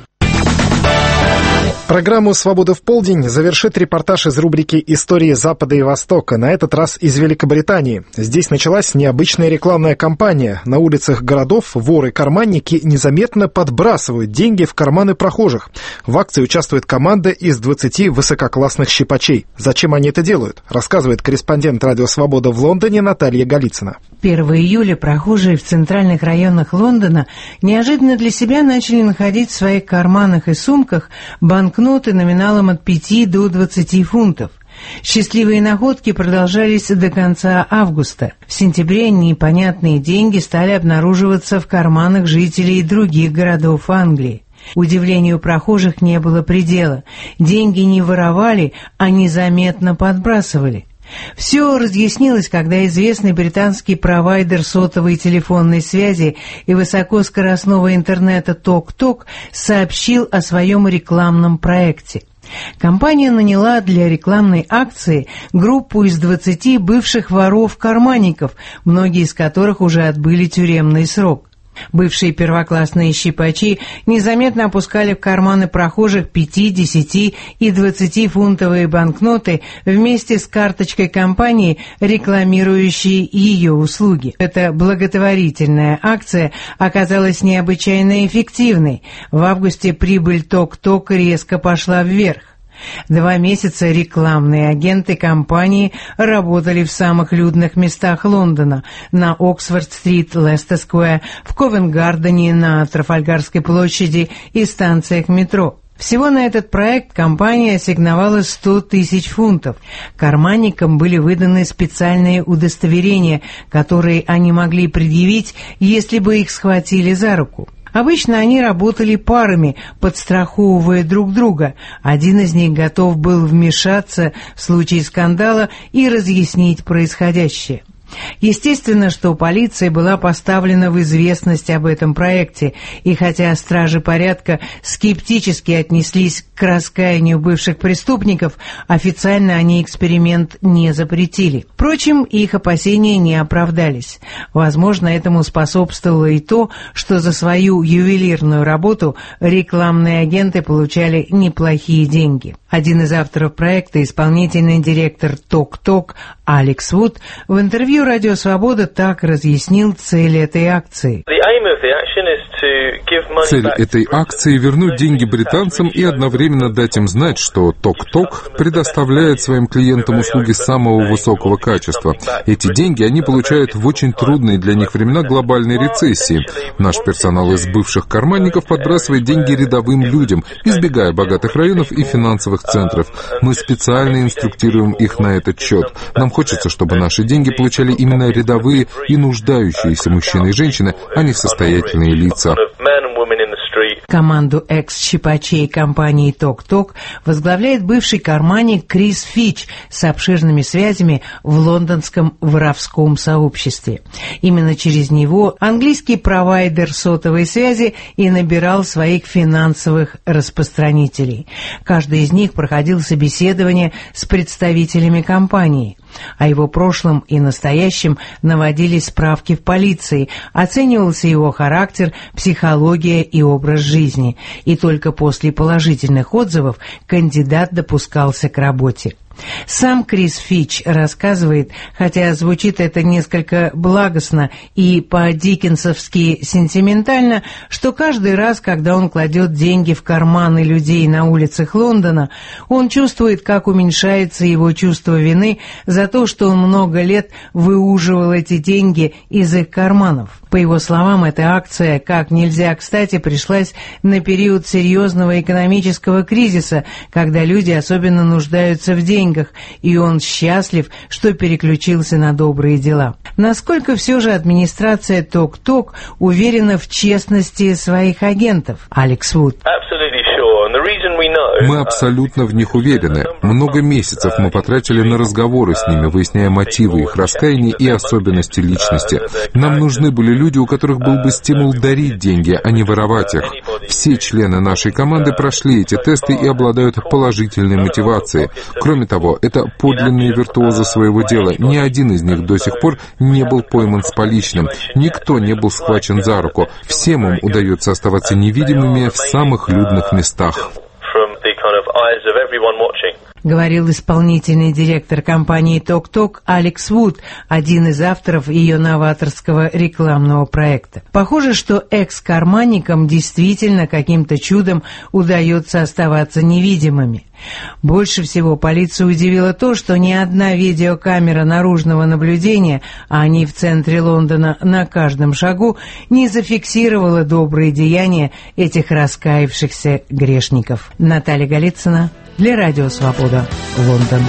Программу «Свобода в полдень» завершит репортаж из рубрики «Истории Запада и Востока», на этот раз из Великобритании. Здесь началась необычная рекламная кампания. На улицах городов воры-карманники незаметно подбрасывают деньги в карманы прохожих. В акции участвует команда из двадцати высококлассных щипачей. Зачем они это делают, рассказывает корреспондент «Радио Свобода» в Лондоне Наталья Голицына. первого июля прохожие в центральных районах Лондона неожиданно для себя начали находить в своих карманах и сумках банкноты номиналом от пяти до двадцати фунтов. Счастливые находки продолжались до конца августа. В сентябре непонятные деньги стали обнаруживаться в карманах жителей других городов Англии. Удивлению прохожих не было предела. Деньги не воровали, а незаметно подбрасывали. Все разъяснилось, когда известный британский провайдер сотовой телефонной связи и высокоскоростного интернета TalkTalk сообщил о своем рекламном проекте. Компания наняла для рекламной акции группу из двадцати бывших воров-карманников, многие из которых уже отбыли тюремный срок. Бывшие первоклассные щипачи незаметно опускали в карманы прохожих пяти, десяти и двадцатифунтовые банкноты вместе с карточкой компании, рекламирующей ее услуги. Эта благотворительная акция оказалась необычайно эффективной. В августе прибыль TalkTalk резко пошла вверх. Два месяца рекламные агенты компании работали в самых людных местах Лондона: на Оксфорд-стрит, Лестер-сквер, в Ковент-гардене, на Трафальгарской площади и станциях метро. Всего на этот проект компания ассигновала сто тысяч фунтов. Карманникам были выданы специальные удостоверения, которые они могли предъявить, если бы их схватили за руку. Обычно они работали парами, подстраховывая друг друга. Один из них готов был вмешаться в случае скандала и разъяснить происходящее. Естественно, что полиция была поставлена в известность об этом проекте, и хотя стражи порядка скептически отнеслись к раскаянию бывших преступников, официально они эксперимент не запретили. Впрочем, их опасения не оправдались. Возможно, этому способствовало и то, что за свою ювелирную работу рекламные агенты получали неплохие деньги. Один из авторов проекта, исполнительный директор TalkTalk Алекс Вуд, в интервью эфиру «Радио Свобода» так разъяснил цель этой акции. Цель этой акции – вернуть деньги британцам и одновременно дать им знать, что Ток-Ток предоставляет своим клиентам услуги самого высокого качества. Эти деньги они получают в очень трудные для них времена глобальной рецессии. Наш персонал из бывших карманников подбрасывает деньги рядовым людям, избегая богатых районов и финансовых центров. Мы специально инструктируем их на этот счет. Нам хочется, чтобы наши деньги получали именно рядовые и нуждающиеся мужчины и женщины, а не состоятельные лица. Команду экс-щипачей компании «Ток-Ток» возглавляет бывший карманник Крис Фич с обширными связями в лондонском воровском сообществе. Именно через него английский провайдер сотовой связи и набирал своих финансовых распространителей. Каждый из них проходил собеседование с представителями компании. О его прошлом и настоящем наводились справки в полиции, оценивался его характер, психология и образ жизни, и только после положительных отзывов кандидат допускался к работе. Сам Крис Фич рассказывает, хотя звучит это несколько благостно и по-диккенсовски сентиментально, что каждый раз, когда он кладет деньги в карманы людей на улицах Лондона, он чувствует, как уменьшается его чувство вины за то, что он много лет выуживал эти деньги из их карманов. По его словам, эта акция как нельзя кстати пришлась на период серьезного экономического кризиса, когда люди особенно нуждаются в деньгах, и он счастлив, что переключился на добрые дела. Насколько все же администрация Ток-Ток уверена в честности своих агентов? Алекс Вуд. Мы абсолютно в них уверены. Много месяцев мы потратили на разговоры с ними, выясняя мотивы их раскаяния и особенности личности. Нам нужны были люди, у которых был бы стимул дарить деньги, а не воровать их. Все члены нашей команды прошли эти тесты и обладают положительной мотивацией. Кроме того, это подлинные виртуозы своего дела. Ни один из них до сих пор не был пойман с поличным. Никто не был схвачен за руку. Всем им удается оставаться невидимыми в самых людных местах. Говорил исполнительный директор компании «Ток-Ток» Алекс Вуд, один из авторов ее новаторского рекламного проекта. Похоже, что экс-карманникам действительно каким-то чудом удается оставаться невидимыми. Больше всего полицию удивило то, что ни одна видеокамера наружного наблюдения, а они в центре Лондона на каждом шагу, не зафиксировала добрые деяния этих раскаявшихся грешников. Наталья Голицына для Радио Свобода, Лондон.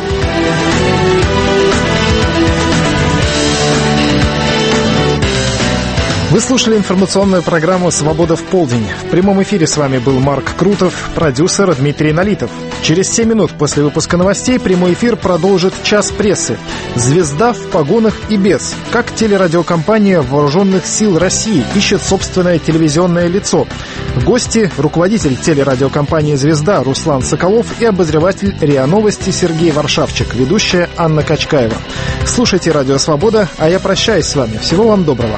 Вы слушали информационную программу «Свобода в полдень». В прямом эфире с вами был Марк Крутов, продюсер Дмитрий Налитов. Через семь минут после выпуска новостей прямой эфир продолжит «Час прессы». «Звезда в погонах и без». Как телерадиокомпания Вооруженных сил России ищет собственное телевизионное лицо. Гости – руководитель телерадиокомпании «Звезда» Руслан Соколов и обозреватель РИА Новости Сергей Варшавчик, ведущая Анна Качкаева. Слушайте «Радио Свобода», а я прощаюсь с вами. Всего вам доброго.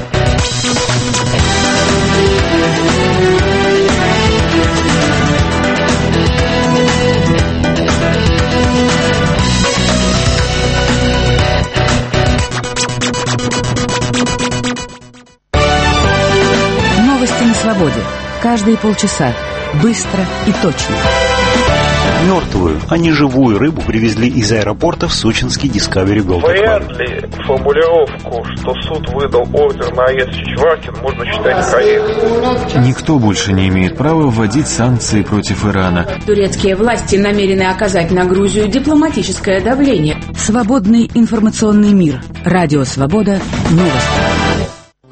Новости на свободе. Каждые полчаса. Быстро и точно. Мертвую, а не живую рыбу привезли из аэропорта в сочинский Discovery Golden. Вряд ли формулировку, что суд выдал ордер на арест Чичваркин, можно считать корректной. Никто больше не имеет права вводить санкции против Ирана. Турецкие власти намерены оказать на Грузию дипломатическое давление. Свободный информационный мир. Радио Свобода. Новости.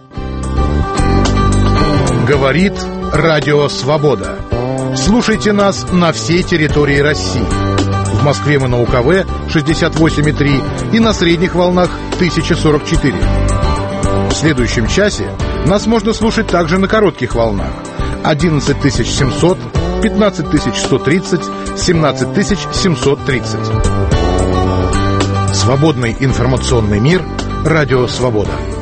Говорит Радио Свобода. Слушайте нас на всей территории России. В Москве мы на УКВ шестьдесят восемь и три и на средних волнах тысяча сорок четыре. В следующем часе нас можно слушать также на коротких волнах одиннадцать тысяч семьсот, пятнадцать тысяч сто тридцать, семнадцать тысяч семьсот тридцать. Свободный информационный мир. Радио Свобода.